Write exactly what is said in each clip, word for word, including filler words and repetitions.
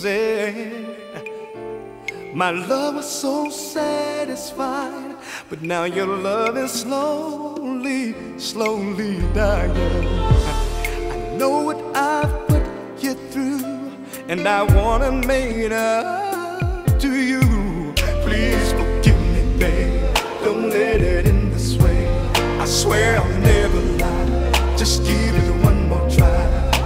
said my love was so satisfied, but now your love is slowly, slowly dying. I know what I've put you through, and I wanna make it up to you. Please forgive me, babe. Don't let it end this way. I swear I'll never lie. Just give it one more try.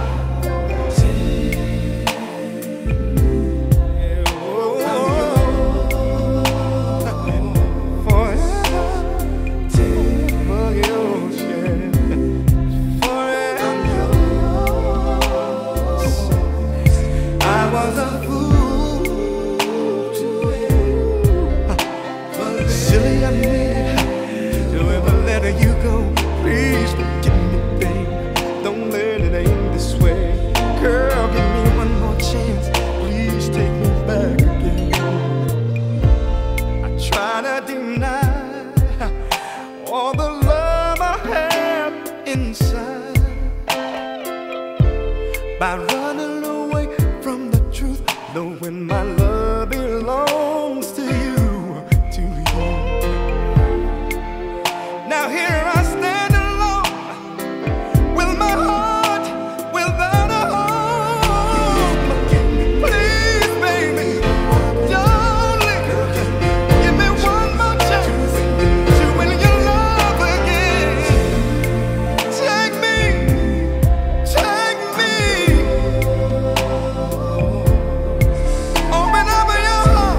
You go, please forgive me, babe. Don't let it end this way. Girl, give me one more chance. Please take me back again. I try to deny all the love I have inside by running away from the truth, knowing my love belongs to you, to you. Now here I stand alone with my heart without a home. Please, baby, don't leave. Give me one more chance to win your love again. Take me, take me. Open up your heart.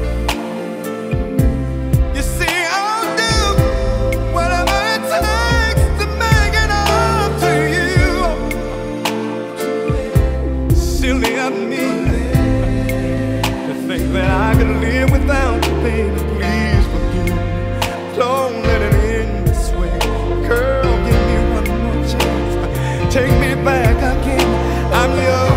You see, I'll do whatever it takes to make it up to you. Silly of me to think that I could live without you, baby. Please forgive me. Don't let it end this way. Girl, give me one more chance. Take me back again. I'm yours.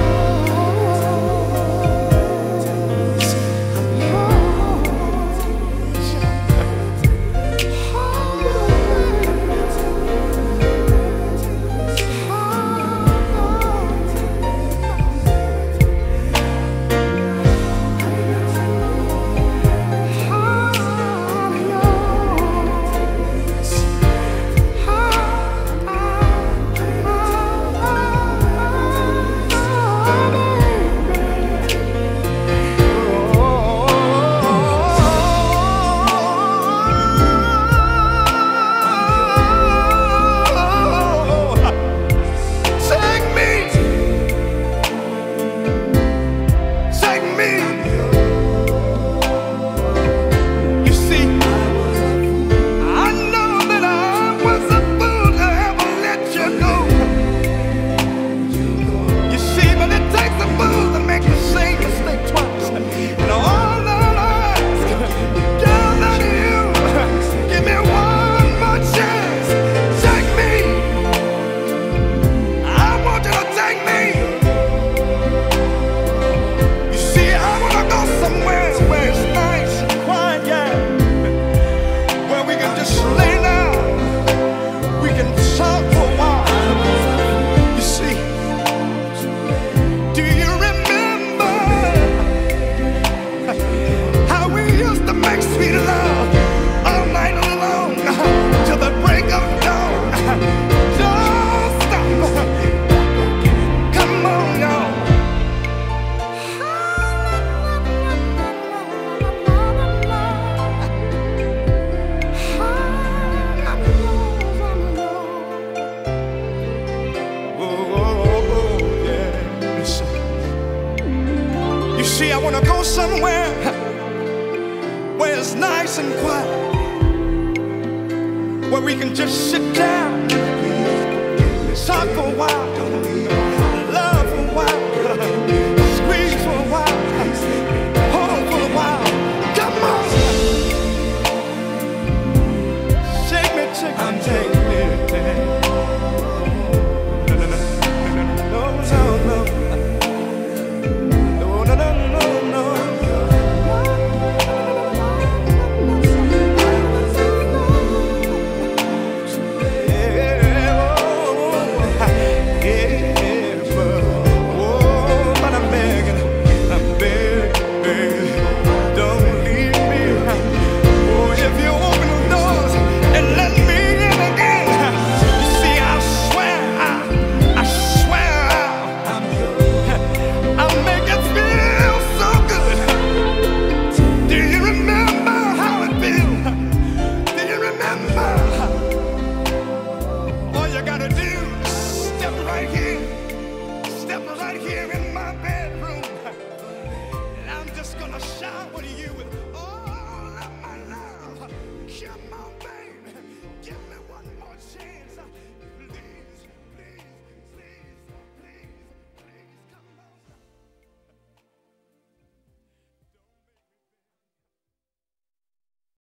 I wanna go somewhere where it's nice and quiet, where we can just sit down, talk for a while, love for a while, squeeze for a while, hold for a while. Come on, shake me, shake me, take me. No, no, no, no, no, no, no. shower you